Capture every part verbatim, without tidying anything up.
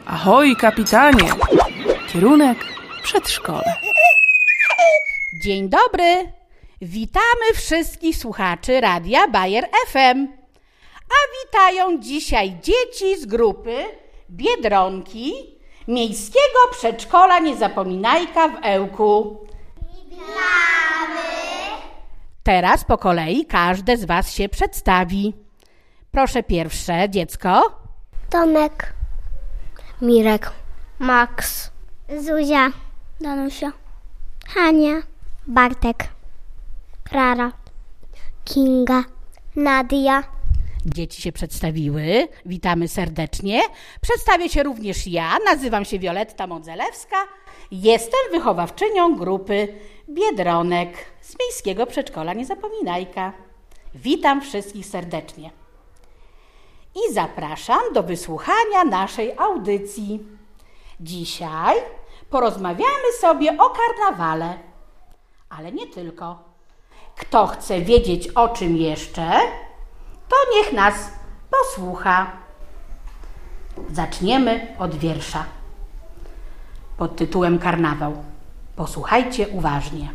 Ahoj, kapitanie! Kierunek przedszkole. Dzień dobry! Witamy wszystkich słuchaczy Radia Bayer F M. A witają dzisiaj dzieci z grupy Biedronki Miejskiego Przedszkola Niezapominajka w Ełku. Witamy! Teraz po kolei każde z was się przedstawi. Proszę pierwsze dziecko. Tomek, Mirek, Max, Zuzia, Danusia, Hania, Bartek, Klara, Kinga, Nadia. Dzieci się przedstawiły. Witamy serdecznie. Przedstawię się również ja. Nazywam się Wioletta Modzelewska. Jestem wychowawczynią grupy Biedronek z Miejskiego Przedszkola Niezapominajka. Witam wszystkich serdecznie. I zapraszam do wysłuchania naszej audycji. Dzisiaj porozmawiamy sobie o karnawale, ale nie tylko. Kto chce wiedzieć o czym jeszcze, to niech nas posłucha. Zaczniemy od wiersza pod tytułem Karnawał. Posłuchajcie uważnie.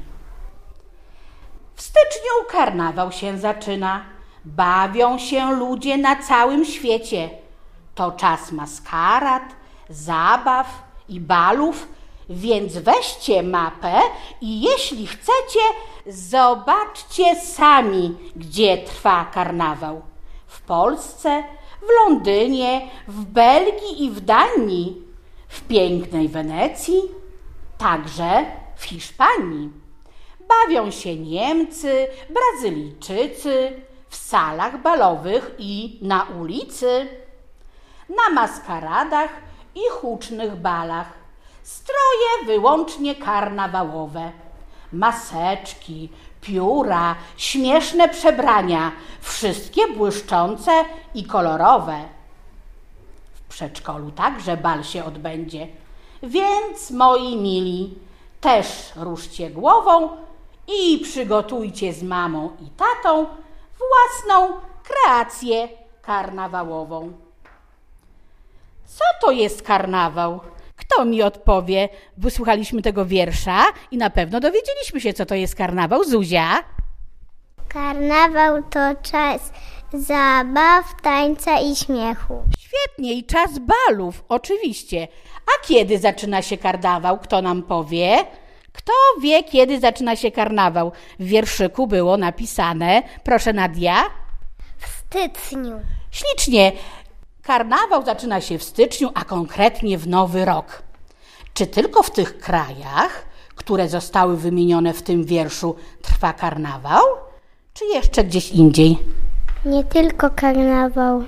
W styczniu karnawał się zaczyna. Bawią się ludzie na całym świecie. To czas maskarad, zabaw i balów, więc weźcie mapę i jeśli chcecie, zobaczcie sami, gdzie trwa karnawał. W Polsce, w Londynie, w Belgii i w Danii, w pięknej Wenecji, także w Hiszpanii. Bawią się Niemcy, Brazylijczycy, w salach balowych i na ulicy, na maskaradach i hucznych balach. Stroje wyłącznie karnawałowe, maseczki, pióra, śmieszne przebrania, wszystkie błyszczące i kolorowe. W przedszkolu także bal się odbędzie, więc moi mili, też ruszcie głową i przygotujcie z mamą i tatą własną kreację karnawałową. Co to jest karnawał? Kto mi odpowie? Wysłuchaliśmy tego wiersza i na pewno dowiedzieliśmy się, co to jest karnawał. Zuzia? Karnawał to czas zabaw, tańca i śmiechu. Świetnie, i czas balów, oczywiście. A kiedy zaczyna się karnawał? Kto nam powie? Kto wie, kiedy zaczyna się karnawał? W wierszyku było napisane. Proszę, Nadia. W styczniu. Ślicznie. Karnawał zaczyna się w styczniu, a konkretnie w Nowy Rok. Czy tylko w tych krajach, które zostały wymienione w tym wierszu, trwa karnawał? Czy jeszcze gdzieś indziej? Nie tylko karnawał.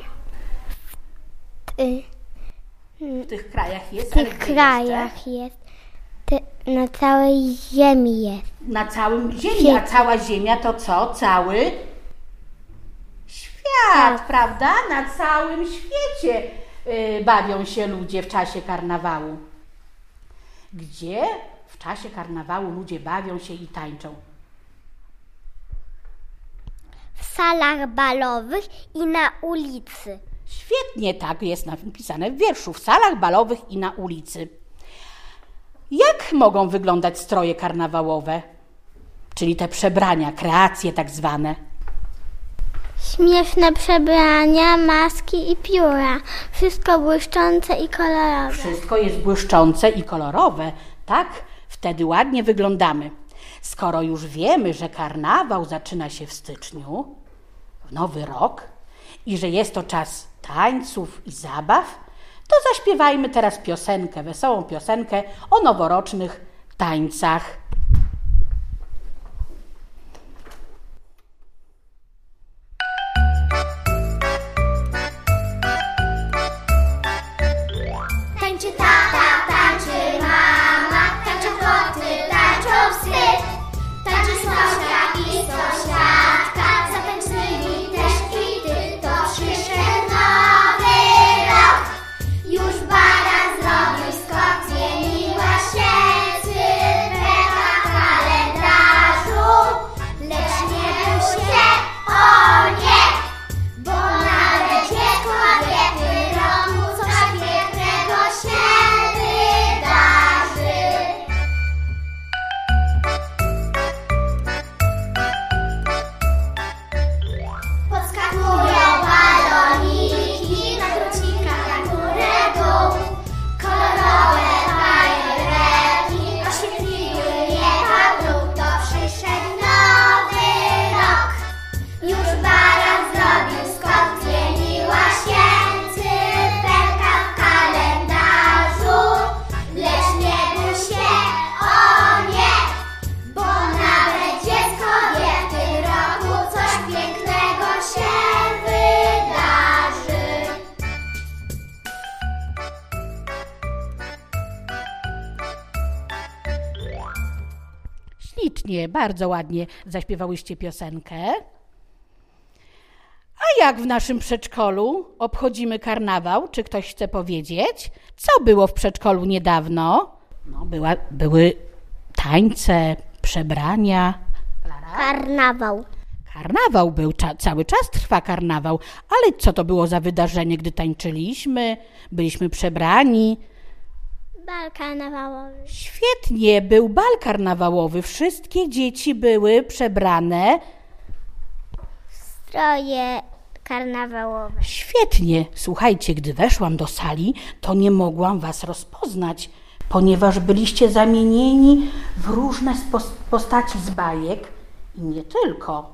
W, w tych krajach jest? W tych krajach jest. Ty, na całej ziemi jest. Na całym ziemi, a cała ziemia to co? Cały świat, tak. Prawda? Na całym świecie yy, bawią się ludzie w czasie karnawału. Gdzie w czasie karnawału ludzie bawią się i tańczą? W salach balowych i na ulicy. Świetnie, tak jest napisane w wierszu. W salach balowych i na ulicy. Jak mogą wyglądać stroje karnawałowe? Czyli te przebrania, kreacje tak zwane. Śmieszne przebrania, maski i pióra. Wszystko błyszczące i kolorowe. Wszystko jest błyszczące i kolorowe. Tak, wtedy ładnie wyglądamy. Skoro już wiemy, że karnawał zaczyna się w styczniu, w Nowy Rok, i że jest to czas tańców i zabaw, to zaśpiewajmy teraz piosenkę, wesołą piosenkę o noworocznych tańcach. Tańczy tata, tańczy mama, tańczą koty, tańczą psy, tańczy sąsiad i sąsiadka, zatańczyli też i ty, to przyszedł nowy rok. Już baran zrobił skok, zmieniła się cyfra w kalendarzu, lecz nie bój się, o nie, bo nawet jest kobiety roku coś pięknego się ambitnie, bardzo ładnie zaśpiewałyście piosenkę. A jak w naszym przedszkolu obchodzimy karnawał? Czy ktoś chce powiedzieć? Co było w przedszkolu niedawno? No, była, były tańce, przebrania. Klara? Karnawał. Karnawał był, cza, cały czas trwa karnawał. Ale co to było za wydarzenie, gdy tańczyliśmy? Byliśmy przebrani. Bal karnawałowy. Świetnie, był bal karnawałowy. Wszystkie dzieci były przebrane. Stroje karnawałowe. Świetnie. Słuchajcie, gdy weszłam do sali, to nie mogłam was rozpoznać, ponieważ byliście zamienieni w różne spos- postaci z bajek i nie tylko.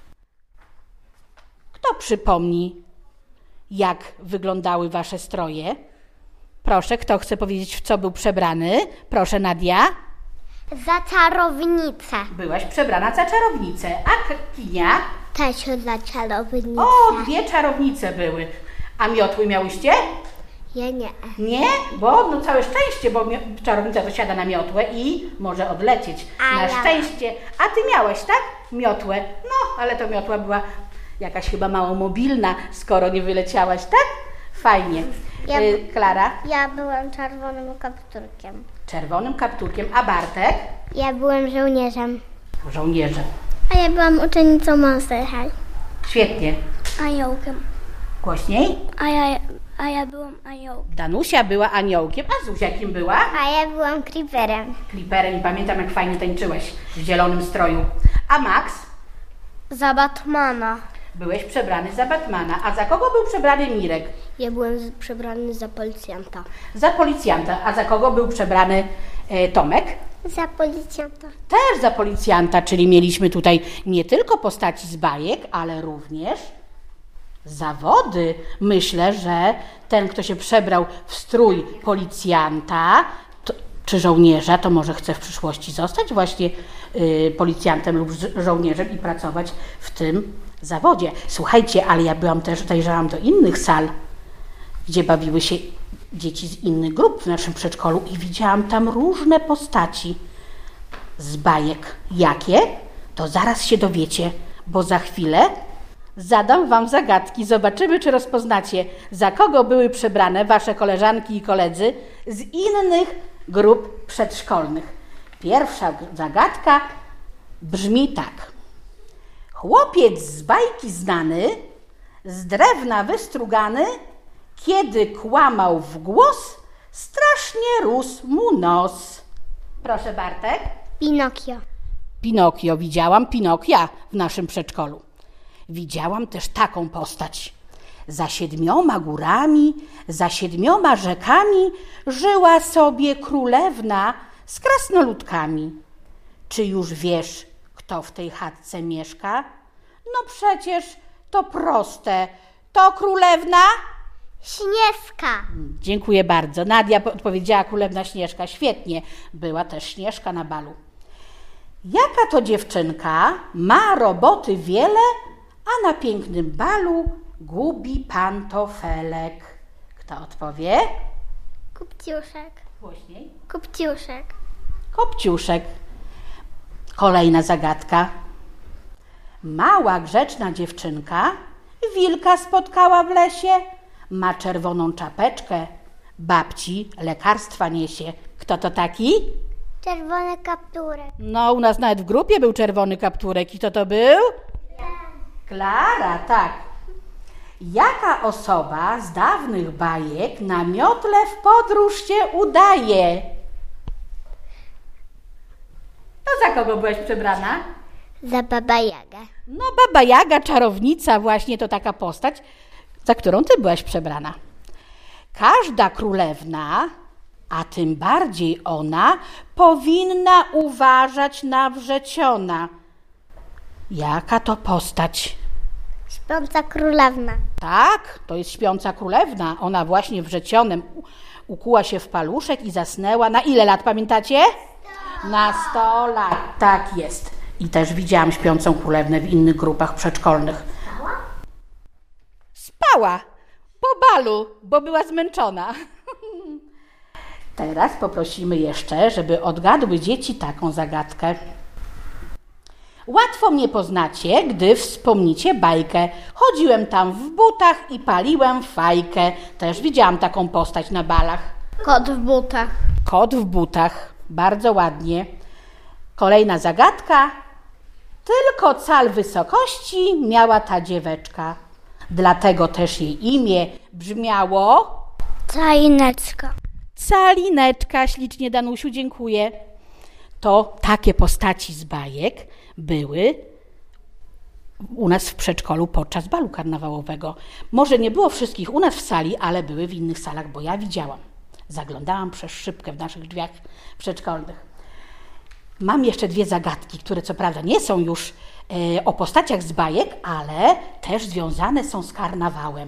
Kto przypomni, jak wyglądały wasze stroje? Proszę, kto chce powiedzieć, w co był przebrany? Proszę, Nadia. Za czarownicę. Byłaś przebrana za czarownicę. A Kinia? Też za czarownicę. O, dwie czarownice były. A miotły miałyście? Ja nie. Nie? Bo no całe szczęście, bo mi- czarownica to siada na miotłę i może odlecieć. A Na ja- szczęście. A ty miałeś, tak? Miotłę. No, ale to miotła była jakaś chyba mało mobilna, skoro nie wyleciałaś, tak? Fajnie. Ja- Y, Klara? Ja byłem czerwonym kapturkiem. Czerwonym kapturkiem. A Bartek? Ja byłem żołnierzem. Żołnierzem. A ja byłam uczennicą Monster High. Świetnie. Aniołkiem. Głośniej? A ja, a ja byłam aniołkiem. Danusia była aniołkiem, a Zuzia kim była? A ja byłam creeperem. Kliperem i pamiętam, jak fajnie tańczyłeś w zielonym stroju. A Max? Za Batmana. Byłeś przebrany za Batmana. A za kogo był przebrany Mirek? Ja byłem z- przebrany za policjanta. Za policjanta. A za kogo był przebrany e, Tomek? Za policjanta. Też za policjanta, czyli mieliśmy tutaj nie tylko postaci z bajek, ale również zawody. Myślę, że ten, kto się przebrał w strój policjanta to, czy żołnierza, to może chce w przyszłości zostać właśnie y, policjantem lub ż- żołnierzem i pracować w tym zawodzie. Słuchajcie, ale ja byłam też, zajrzałam do innych sal, gdzie bawiły się dzieci z innych grup w naszym przedszkolu i widziałam tam różne postaci z bajek. Jakie? To zaraz się dowiecie, bo za chwilę zadam wam zagadki. Zobaczymy, czy rozpoznacie, za kogo były przebrane wasze koleżanki i koledzy z innych grup przedszkolnych. Pierwsza g- zagadka brzmi tak. Chłopiec z bajki znany, z drewna wystrugany, kiedy kłamał w głos, strasznie rósł mu nos. Proszę, Bartek. Pinokio. Pinokio, widziałam Pinokia w naszym przedszkolu. Widziałam też taką postać. Za siedmioma górami, za siedmioma rzekami żyła sobie królewna z krasnoludkami. Czy już wiesz, kto w tej chatce mieszka? No przecież to proste. To królewna? Śnieżka. Dziękuję bardzo. Nadia odpowiedziała królewna Śnieżka. Świetnie. Była też Śnieżka na balu. Jaka to dziewczynka ma roboty wiele, a na pięknym balu gubi pantofelek? Kto odpowie? Kupciuszek. Głośniej. Kupciuszek. Kopciuszek. Kolejna zagadka. Mała, grzeczna dziewczynka wilka spotkała w lesie. Ma czerwoną czapeczkę. Babci lekarstwa niesie. Kto to taki? Czerwony kapturek. No, u nas nawet w grupie był czerwony kapturek. I kto to był? Klara, tak. Jaka osoba z dawnych bajek na miotle w podróż się udaje? To za kogo byłaś przebrana? Za Baba Jagę. No, Baba Jaga, czarownica, właśnie to taka postać, za którą ty byłaś przebrana. Każda królewna, a tym bardziej ona, powinna uważać na wrzeciona. Jaka to postać? Śpiąca królewna. Tak, to jest śpiąca królewna. Ona właśnie wrzecionem u- ukuła się w paluszek i zasnęła. Na ile lat, pamiętacie? Na sto lat. Tak jest. I też widziałam śpiącą królewnę w innych grupach przedszkolnych. Spała po balu, bo była zmęczona. Teraz poprosimy jeszcze, żeby odgadły dzieci taką zagadkę. Łatwo mnie poznacie, gdy wspomnicie bajkę. Chodziłem tam w butach i paliłem fajkę. Też widziałam taką postać na balach. Kot w butach. Kot w butach. Bardzo ładnie. Kolejna zagadka. Tylko cal wysokości miała ta dzieweczka. Dlatego też jej imię brzmiało... Calineczka. Calineczka. Ślicznie, Danusiu, dziękuję. To takie postaci z bajek były u nas w przedszkolu podczas balu karnawałowego. Może nie było wszystkich u nas w sali, ale były w innych salach, bo ja widziałam. Zaglądałam przez szybkę w naszych drzwiach przedszkolnych. Mam jeszcze dwie zagadki, które co prawda nie są już e, o postaciach z bajek, ale też związane są z karnawałem.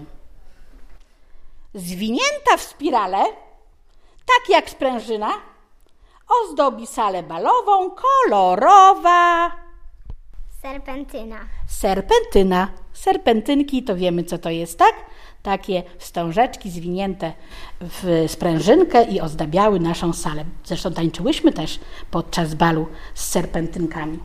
Zwinięta w spirale, tak jak sprężyna, ozdobi salę balową kolorowa Serpentyna. serpentyna. Serpentynki to wiemy, co to jest, tak? Takie wstążeczki zwinięte w sprężynkę i ozdabiały naszą salę. Zresztą tańczyłyśmy też podczas balu z serpentynkami.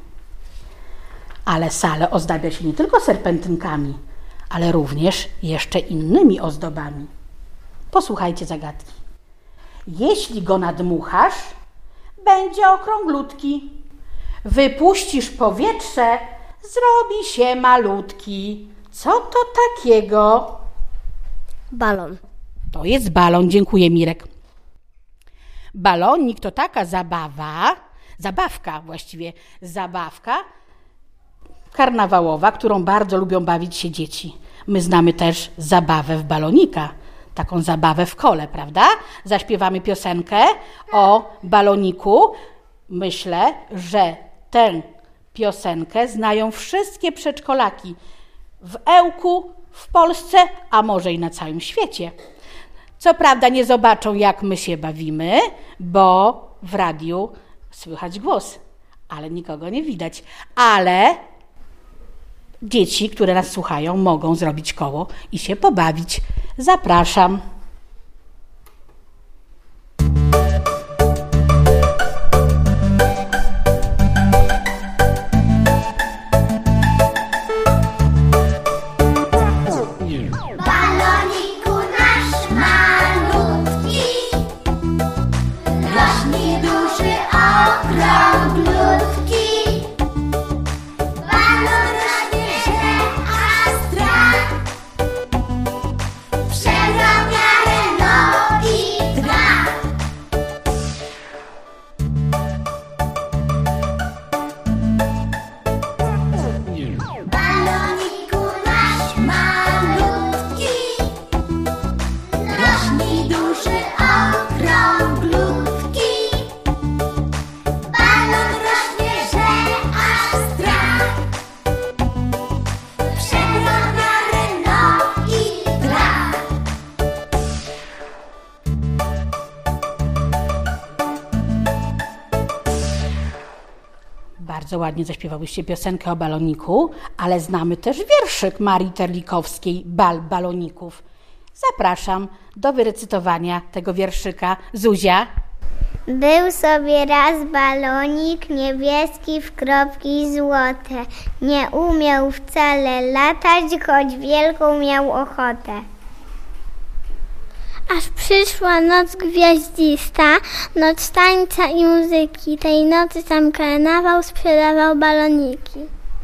Ale salę ozdabia się nie tylko serpentynkami, ale również jeszcze innymi ozdobami. Posłuchajcie zagadki. Jeśli go nadmuchasz, będzie okrąglutki. Wypuścisz powietrze, zrobi się malutki. Co to takiego? Balon. To jest balon, dziękuję, Mirek. Balonik to taka zabawa, zabawka właściwie, zabawka karnawałowa, którą bardzo lubią bawić się dzieci. My znamy też zabawę w balonika, taką zabawę w kole, prawda? Zaśpiewamy piosenkę o baloniku. Myślę, że tę piosenkę znają wszystkie przedszkolaki w Ełku, w Polsce, a może i na całym świecie. Co prawda nie zobaczą, jak my się bawimy, bo w radiu słychać głos, ale nikogo nie widać. Ale dzieci, które nas słuchają, mogą zrobić koło i się pobawić. Zapraszam. Baloniku nasz malutki, rośnie duży, okrąglutki. Balon rośnie, że aż strach, przerobiarę no i dwa. Baloniku nasz malutki, rośnie duży, okrąglutki. Balon rośnie, że aż strach, przerobiarę no i dwa. Bardzo ładnie zaśpiewałyście piosenkę o baloniku, ale znamy też wierszyk Marii Terlikowskiej, Bal baloników. Zapraszam do wyrecytowania tego wierszyka. Zuzia. Był sobie raz balonik niebieski w kropki złote. Nie umiał wcale latać, choć wielką miał ochotę. Aż przyszła noc gwiaździsta, noc tańca i muzyki. Tej nocy sam karnawał sprzedawał baloniki.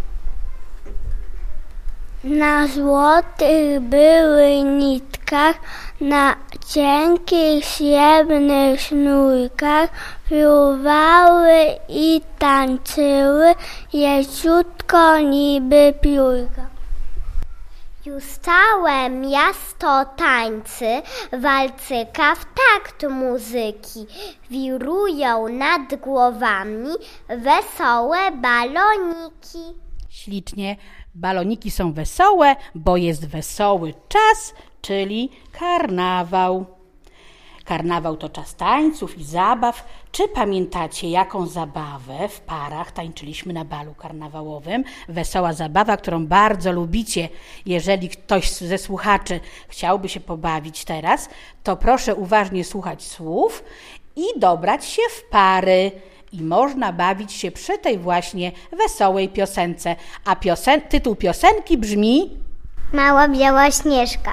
Na złotych były nitkach, na cienkich srebrnych sznurkach fruwały i tańczyły jeciutko niby piórka. Już całe miasto tańcy, walcyka w takt muzyki. Wirują nad głowami wesołe baloniki. Ślicznie. Baloniki są wesołe, bo jest wesoły czas, czyli karnawał. Karnawał to czas tańców i zabaw. Czy pamiętacie, jaką zabawę w parach tańczyliśmy na balu karnawałowym? Wesoła zabawa, którą bardzo lubicie. Jeżeli ktoś ze słuchaczy chciałby się pobawić teraz, to proszę uważnie słuchać słów i dobrać się w pary. i można bawić się przy tej właśnie wesołej piosence. A piosen- tytuł piosenki brzmi Mała biała Śnieżka.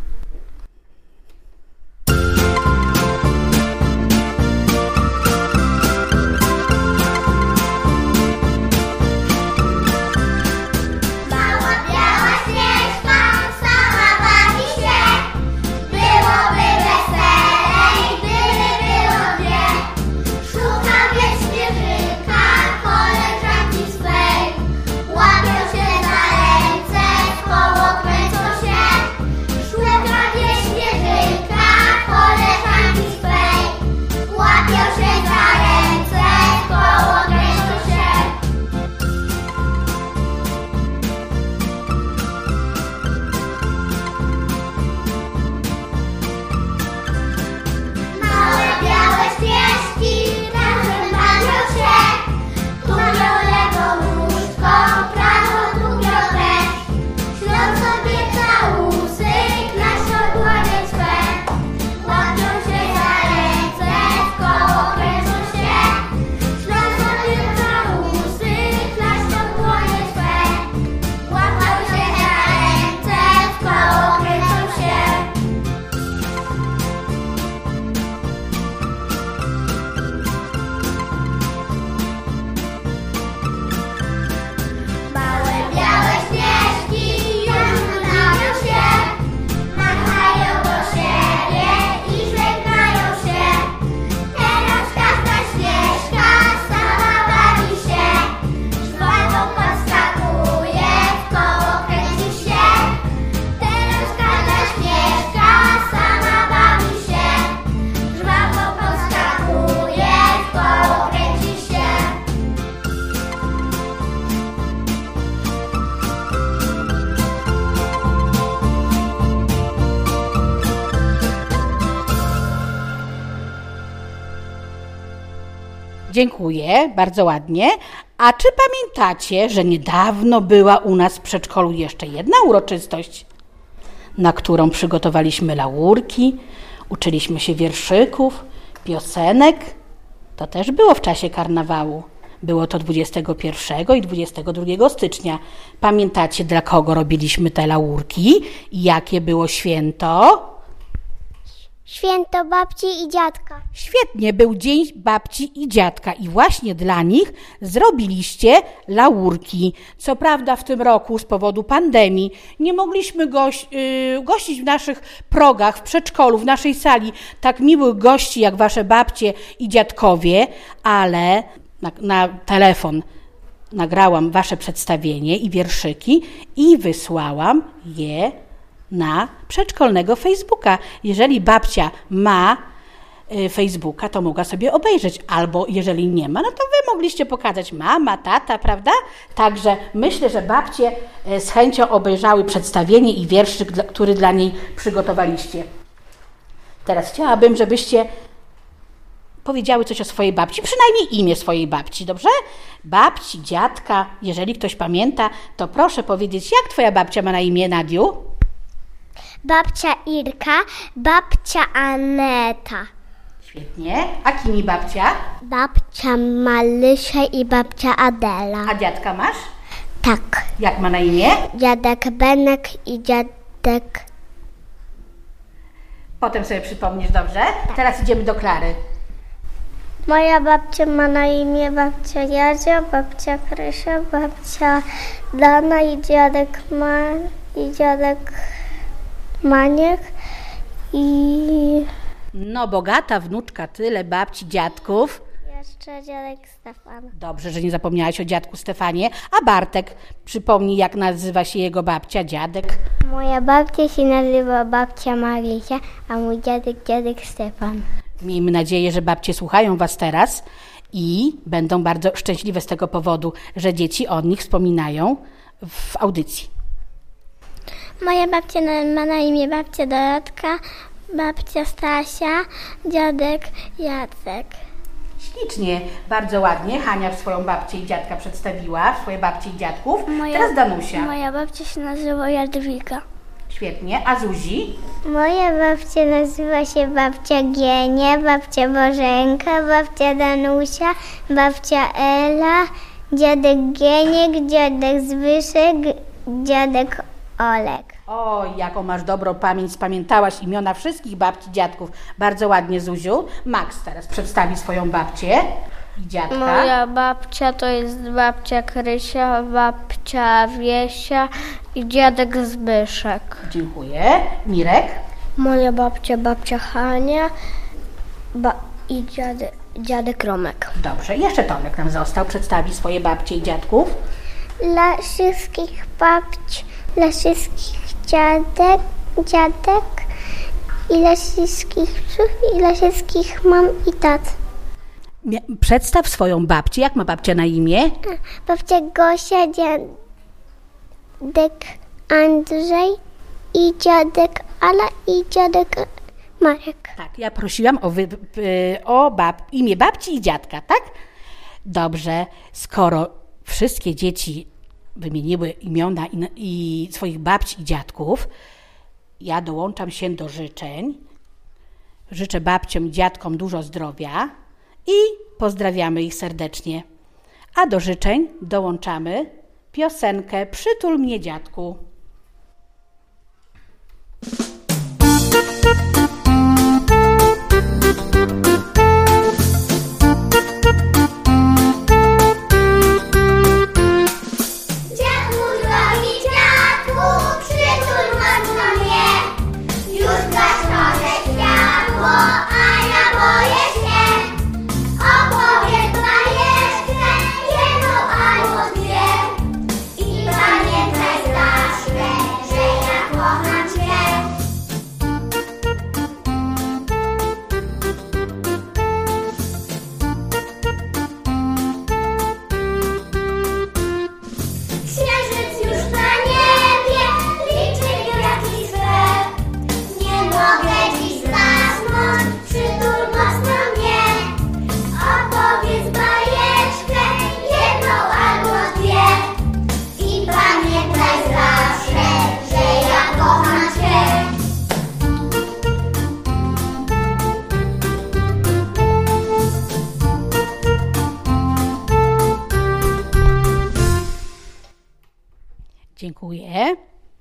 Mała biała Śnieżka sama bawi się. Byłoby weselej, gdyby było dwie. Szuka więc śnieżynka koleżanki swej. Łapią się za ręce, w koło kręcą się. Szuka więc śnieżynka koleżanki swej. Łapią się za ręce, w koło kręcą się. Małe białe śnieżki razem bawią się. Tumią lewą nóżką, prawą długią też. Ślą sobie całusy, klaszczą dłonie swe. Łapią się za ręce, w koło kręcą się. Ślą sobie całusy, klaszczą dłonie swe. Łapią się za ręce, w koło kręcą się. Małe białe śnieżki już bawią się, machają do siebie i żegnają się. Teraz każda śnieżka sama bawi się, żwawo podskakuje, w koło kręci się. Teraz każda śnieżka sama bawi się, żwawo podskakuje, w koło kręci się. Dziękuję, bardzo ładnie. A czy pamiętacie, że niedawno była u nas w przedszkolu jeszcze jedna uroczystość, na którą przygotowaliśmy laurki, uczyliśmy się wierszyków, piosenek? To też było w czasie karnawału. Było to dwudziestego pierwszego i dwudziestego drugiego stycznia. Pamiętacie, dla kogo robiliśmy te laurki i jakie było święto? Święto babci i dziadka. Świetnie, był Dzień Babci i Dziadka i właśnie dla nich zrobiliście laurki. Co prawda w tym roku z powodu pandemii nie mogliśmy goś, yy, gościć w naszych progach, w przedszkolu, w naszej sali tak miłych gości jak wasze babcie i dziadkowie, ale na, na telefon nagrałam wasze przedstawienie i wierszyki i wysłałam je na przedszkolnego Facebooka. Jeżeli babcia ma y, Facebooka, to mogła sobie obejrzeć, albo jeżeli nie ma, no to wy mogliście pokazać mama, tata, prawda? Także myślę, że babcie y, z chęcią obejrzały przedstawienie i wierszyk, dla, który dla niej przygotowaliście. Teraz chciałabym, żebyście powiedziały coś o swojej babci, przynajmniej imię swojej babci, dobrze? Babci, dziadka, jeżeli ktoś pamięta, to proszę powiedzieć, jak twoja babcia ma na imię, Nadiu? Babcia Irka, babcia Aneta. Świetnie. A kimi babcia? Babcia Malysia i babcia Adela. A dziadka masz? Tak. Jak ma na imię? Dziadek Benek i dziadek... Potem sobie przypomnisz, dobrze? Teraz idziemy do Klary. Moja babcia ma na imię babcia Jadzia, babcia Krysia, babcia Dana i dziadek Ma... i dziadek Maniek i... No, bogata wnuczka, tyle babci, dziadków. jeszcze dziadek Stefan. Dobrze, że nie zapomniałaś o dziadku Stefanie. A Bartek, przypomnij, jak nazywa się jego babcia, dziadek. Moja babcia się nazywa babcia Marysia, a mój dziadek dziadek Stefan. Miejmy nadzieję, że babcie słuchają was teraz i będą bardzo szczęśliwe z tego powodu, że dzieci o nich wspominają w audycji. Moja babcia ma na imię babcia Dorotka, babcia Stasia, dziadek Jacek. Ślicznie, bardzo ładnie. Hania swoją babcię i dziadka przedstawiła, swoje babcie i dziadków. Moja, Teraz Danusia. Moja babcia się nazywa Jadwiga. Świetnie. A Zuzi? Moja babcia nazywa się babcia Gienia, babcia Bożenka, babcia Danusia, babcia Ela, dziadek Gieniek, dziadek Zbyszek, dziadek Olek. O, jaką masz dobrą pamięć, spamiętałaś imiona wszystkich babci, dziadków. Bardzo ładnie, Zuziu. Max teraz przedstawi swoją babcię i dziadka. Moja babcia to jest babcia Krysia, babcia Wiesia i dziadek Zbyszek. Dziękuję. Mirek? Moja babcia, babcia Hania ba- i dziadek, dziadek Romek. Dobrze. Jeszcze Tomek nam został. Przedstawi swoje babcie i dziadków. Dla wszystkich babci, dla wszystkich dziadek, dziadek i dla wszystkich psów i dla wszystkich mam i tat. Mia- Przedstaw swoją babcię. Jak ma babcia na imię? Babcia Gosia, dziadek Andrzej i dziadek Ala i dziadek Marek. Tak, ja prosiłam o, wy, y, o bab, imię babci i dziadka, tak? Dobrze, skoro wszystkie dzieci wymieniły imiona i, i swoich babci i dziadków, ja dołączam się do życzeń. Życzę babciom i dziadkom dużo zdrowia i pozdrawiamy ich serdecznie. A do życzeń dołączamy piosenkę Przytul mnie, dziadku. Dziadku drogi, dziadku, przytul mocno mnie. Już gaszone światło, a ja boję się. Opowiedz bajeczkę, jedną albo dwie. I pamiętaj zawsze, że ja kocham cię. Księżyc już na niebie, liczy gwiazdki swe. Nie mogę dziś zasnąć, przytul mocno mnie. Opowiedz bajeczkę, jedną albo dwie. I pamiętaj zawsze, że ja kocham cię. Dziękuję.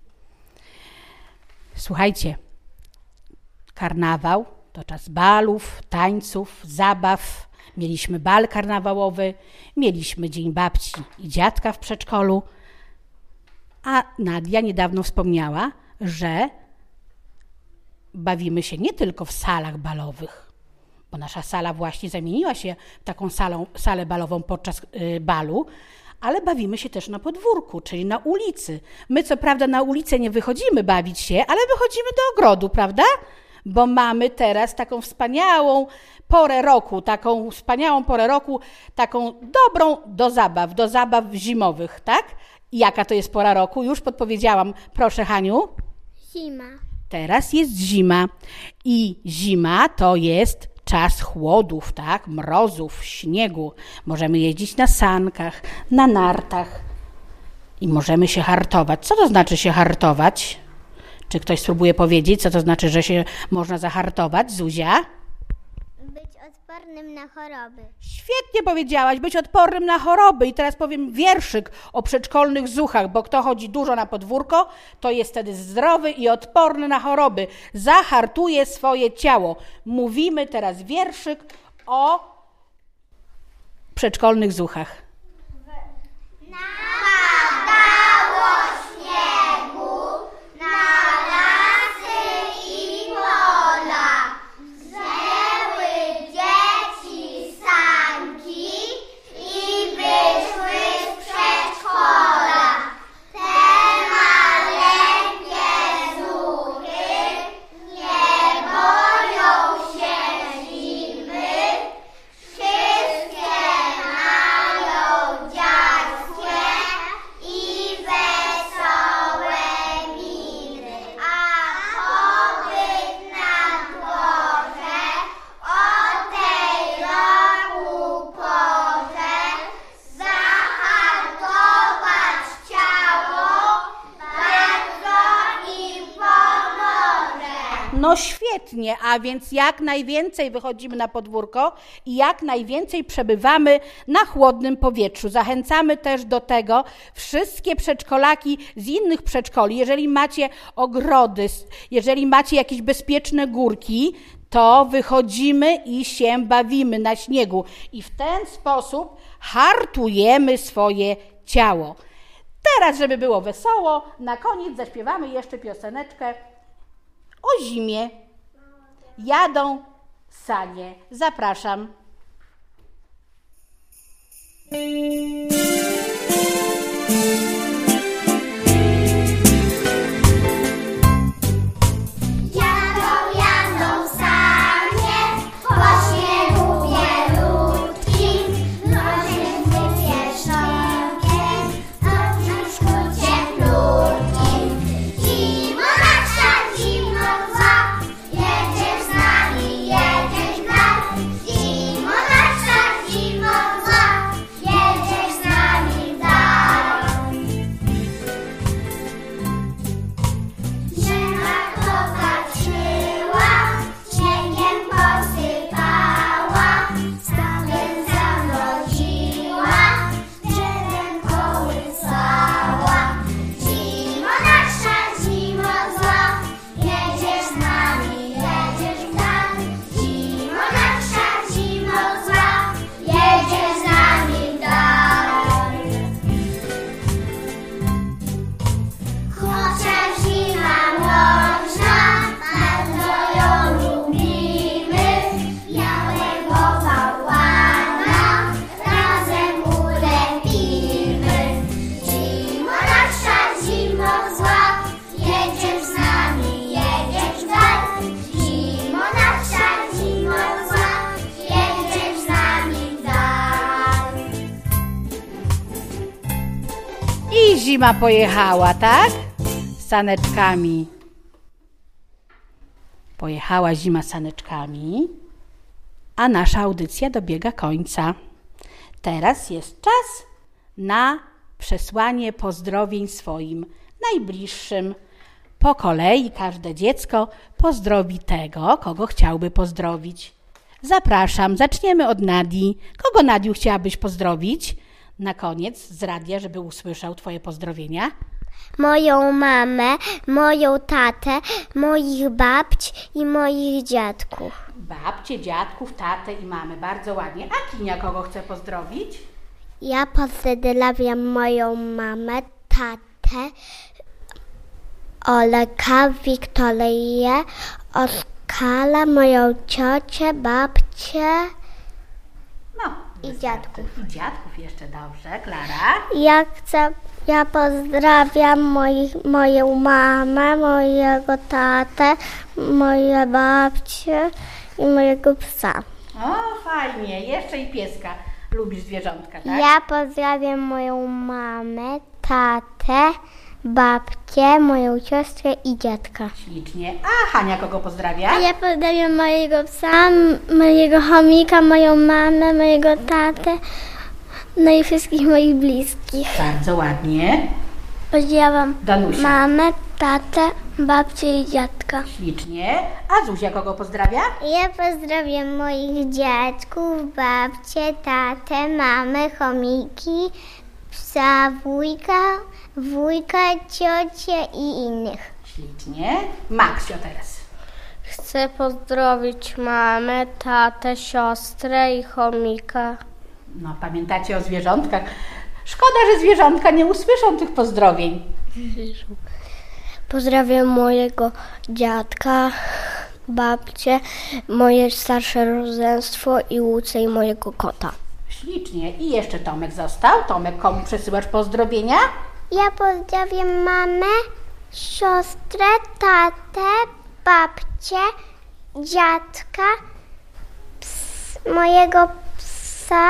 Słuchajcie, karnawał to czas balów, tańców, zabaw. Mieliśmy bal karnawałowy, mieliśmy Dzień Babci i Dziadka w przedszkolu, a Nadia niedawno wspomniała, że bawimy się nie tylko w salach balowych, bo nasza sala właśnie zamieniła się w taką salą, salę balową podczas y, balu, ale bawimy się też na podwórku, czyli na ulicy. My co prawda na ulicę nie wychodzimy bawić się, ale wychodzimy do ogrodu, prawda? Bo mamy teraz taką wspaniałą porę roku, taką wspaniałą porę roku, taką dobrą do zabaw, do zabaw zimowych, tak? I jaka to jest pora roku? Już podpowiedziałam. Proszę, Haniu. Zima. Teraz jest zima i zima to jest czas chłodów, tak? Mrozów, śniegu. Możemy jeździć na sankach, na nartach i możemy się hartować. Co to znaczy się hartować? Czy ktoś spróbuje powiedzieć, co to znaczy, że się można zahartować? Zuzia? Być odpornym na choroby. Świetnie powiedziałaś, być odpornym na choroby. I teraz powiem wierszyk o przedszkolnych zuchach, bo kto chodzi dużo na podwórko, to jest wtedy zdrowy i odporny na choroby. Zahartuje swoje ciało. Mówimy teraz wierszyk o przedszkolnych zuchach. Napadało śniegu na lasy i pola. Wzięły dzieci sanki i wyszły z przedszkola. Te maleńkie zuchy nie boją się zimy. Wszystkie mają No świetnie, a więc jak najwięcej wychodzimy na podwórko i jak najwięcej przebywamy na chłodnym powietrzu. Zachęcamy też do tego wszystkie przedszkolaki z innych przedszkoli. Jeżeli macie ogrody, jeżeli macie jakieś bezpieczne górki, to wychodzimy i się bawimy na śniegu. I w ten sposób hartujemy swoje ciało. Teraz, żeby było wesoło, na koniec zaśpiewamy jeszcze pioseneczkę o zimie. Jadą sanie. Zapraszam. Zima pojechała, tak? Z saneczkami. Pojechała zima saneczkami, a nasza audycja dobiega końca. Teraz jest czas na przesłanie pozdrowień swoim najbliższym. Po kolei każde dziecko pozdrowi tego, kogo chciałby pozdrowić. Zapraszam, zaczniemy od Nadii. Kogo, Nadiu, chciałabyś pozdrowić? Na koniec z radia, żeby usłyszał twoje pozdrowienia. Moją mamę, moją tatę, moich babć i moich dziadków. Babcie, dziadków, tatę i mamy. Bardzo ładnie. A Kinia kogo chce pozdrowić? Ja pozdrawiam moją mamę, tatę, Oleka, Wiktorię, Oskala, moją ciocię, babcię. No. I dziadków. I dziadków jeszcze, dobrze. Klara? Ja chcę, ja pozdrawiam moich, moją mamę, mojego tatę, moje babcie i mojego psa. O, fajnie. Jeszcze i pieska. Lubisz zwierzątka, tak? Ja pozdrawiam moją mamę, tatę, babcię, moją siostrę i dziadka. Ślicznie. A Hania kogo pozdrawia? A ja pozdrawiam mojego psa, mojego chomika, moją mamę, mojego tatę, no i wszystkich moich bliskich. Bardzo ładnie. Pozdrawiam Danusia. mamę, tatę, babcię i dziadka. Ślicznie. A Zuzia kogo pozdrawia? Ja pozdrawiam moich dziadków, babcię, tatę, mamę, chomiki, psa, wujka, wujka, ciocię i innych. Ślicznie. Maksio teraz. Chcę pozdrowić mamę, tatę, siostrę i chomika. No, pamiętacie o zwierzątkach? Szkoda, że zwierzątka nie usłyszą tych pozdrowień. Pozdrawiam mojego dziadka, babcię, moje starsze rodzeństwo i Łucę i mojego kota. Ślicznie. I jeszcze Tomek został. Tomek, komu przesyłasz pozdrowienia? Ja pozdrawiam mamę, siostrę, tatę, babcię, dziadka, ps, mojego psa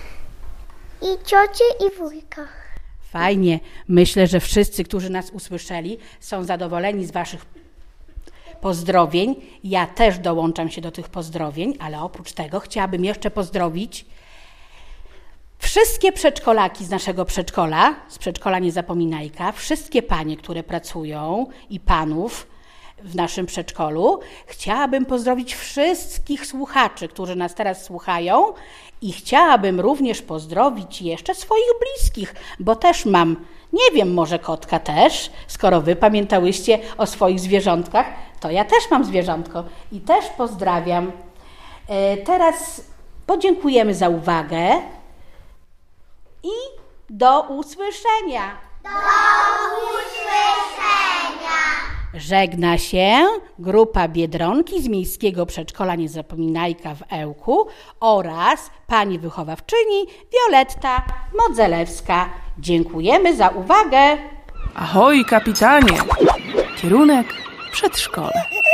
i ciocię i wujka. Fajnie. Myślę, że wszyscy, którzy nas usłyszeli, są zadowoleni z waszych pozdrowień. Ja też dołączam się do tych pozdrowień, ale oprócz tego chciałabym jeszcze pozdrowić wszystkie przedszkolaki z naszego przedszkola, z przedszkola Niezapominajka, wszystkie panie, które pracują i panów, w naszym przedszkolu. Chciałabym pozdrowić wszystkich słuchaczy, którzy nas teraz słuchają i chciałabym również pozdrowić jeszcze swoich bliskich, bo też mam, nie wiem, może kotka też, skoro wy pamiętałyście o swoich zwierzątkach, to ja też mam zwierzątko i też pozdrawiam. E, teraz podziękujemy za uwagę i do usłyszenia. Do usłyszenia! Żegna się grupa Biedronki z Miejskiego Przedszkola Niezapominajka w Ełku oraz pani wychowawczyni Wioletta Modzelewska. Dziękujemy za uwagę. Ahoj, kapitanie! Kierunek przedszkole.